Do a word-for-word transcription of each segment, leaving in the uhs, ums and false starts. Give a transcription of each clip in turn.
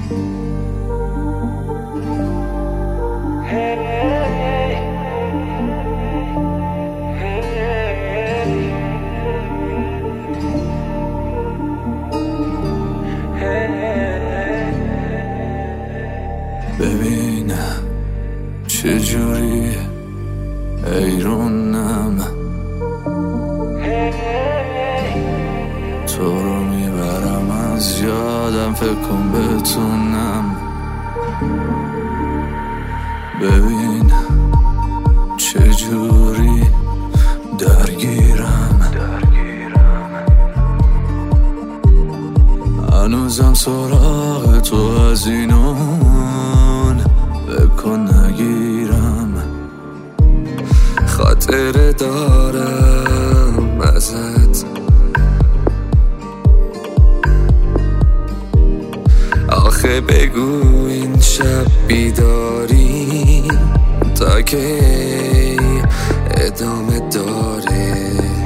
ببینم چجوری ایرونم تو رو میبرم از یادم، فکر کن بتونم. ببین چجوری درگیرم هنوزم سراغ تو از اینون، بکن نگیرم. خاطر دارم ازت، آخه بگو این شب بیداری تا که ادامه داره.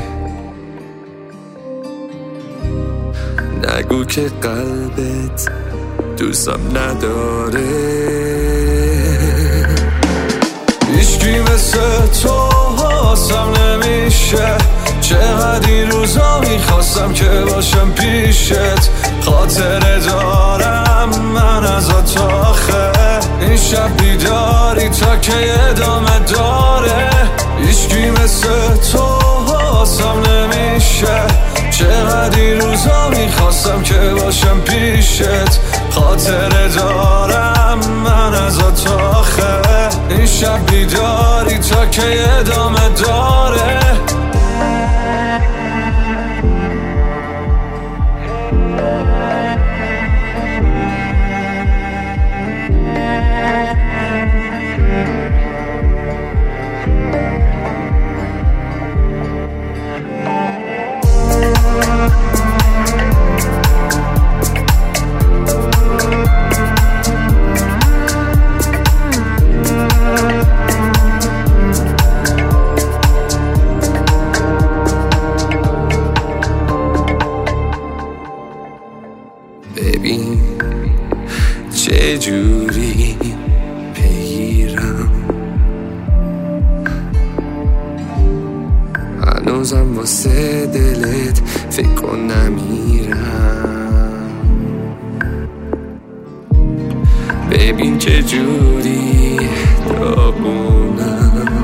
نگو که قلبت دوستم نداره. هیچکی مثل تو حاسم نمیشه، چقدر این روزا میخواستم که باشم پیشت. خاطره دارم من ازت آخه، این شب بیداری تا که ادامه داره. هیچکی مثل تو حاسم نمیشه، چقدر این روزا میخواستم که باشم پیشت. خاطره دارم من ازت آخه، این شب بیداری تا که ادامه داره. ببین چه جوری پیرم، هنوزم واسه دلت فکر کن نمیرم. ببین چه جوری داغونم،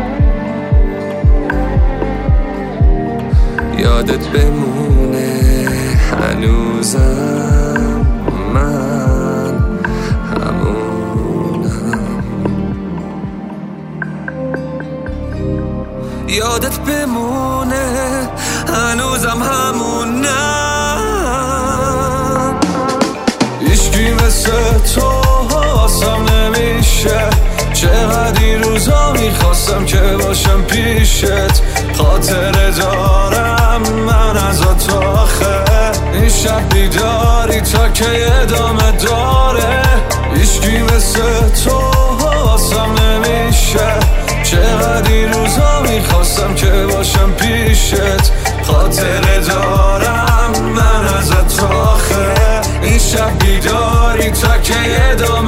یادت بمونه هنوزم من همونم. یادت بمونه هنوزم همونم. هیچکی مثل تو حاسم نمیشه، چقدر این روزا میخواستم که باشم پیشت. خاطره دارم من ازت آخه، این شب بیداری تا که ادامه داره. هیچکی مثل تو حاسم نمیشه، چقدر این روزا میخواستم که باشم پیشت. خاطره دارم من ازت آخه، این شب بیداری تا که ادامه